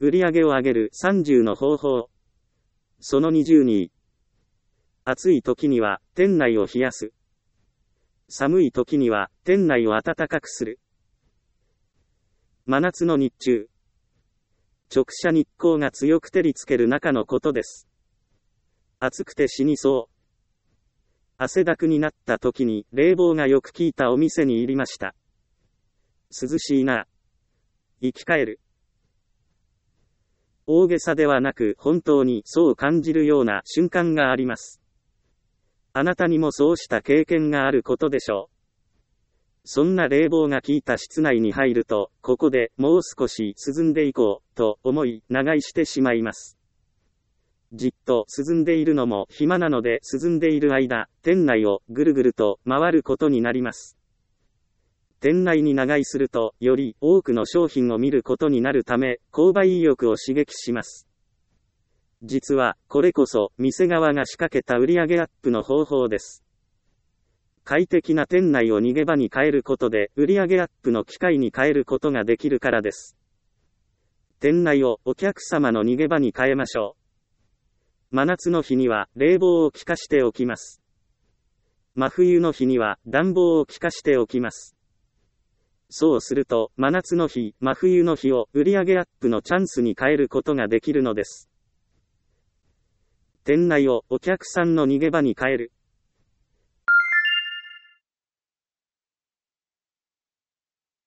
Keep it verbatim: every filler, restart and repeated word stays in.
売上を上げるさんじゅうの方法。そのにじゅうに。暑い時には店内を冷やす。寒い時には店内を暖かくする。真夏の日中。直射日光が強く照りつける中のことです。暑くて死にそう。汗だくになった時に冷房がよく効いたお店に入りました。涼しいな。生き返る。大げさではなく本当にそう感じるような瞬間があります。あなたにもそうした経験があることでしょう。そんな冷房が効いた室内に入ると、ここでもう少し涼んでいこうと思い長居してしまいます。じっと涼んでいるのも暇なので涼んでいる間、店内をぐるぐると回ることになります。店内に長居すると、より多くの商品を見ることになるため、購買意欲を刺激します。実は、これこそ、店側が仕掛けた売上アップの方法です。快適な店内を逃げ場に変えることで、売上アップの機会に変えることができるからです。店内をお客様の逃げ場に変えましょう。真夏の日には、冷房を効かしておきます。真冬の日には、暖房を効かしておきます。そうすると、真夏の日、真冬の日を売上アップのチャンスに変えることができるのです。店内をお客さんの逃げ場に変える。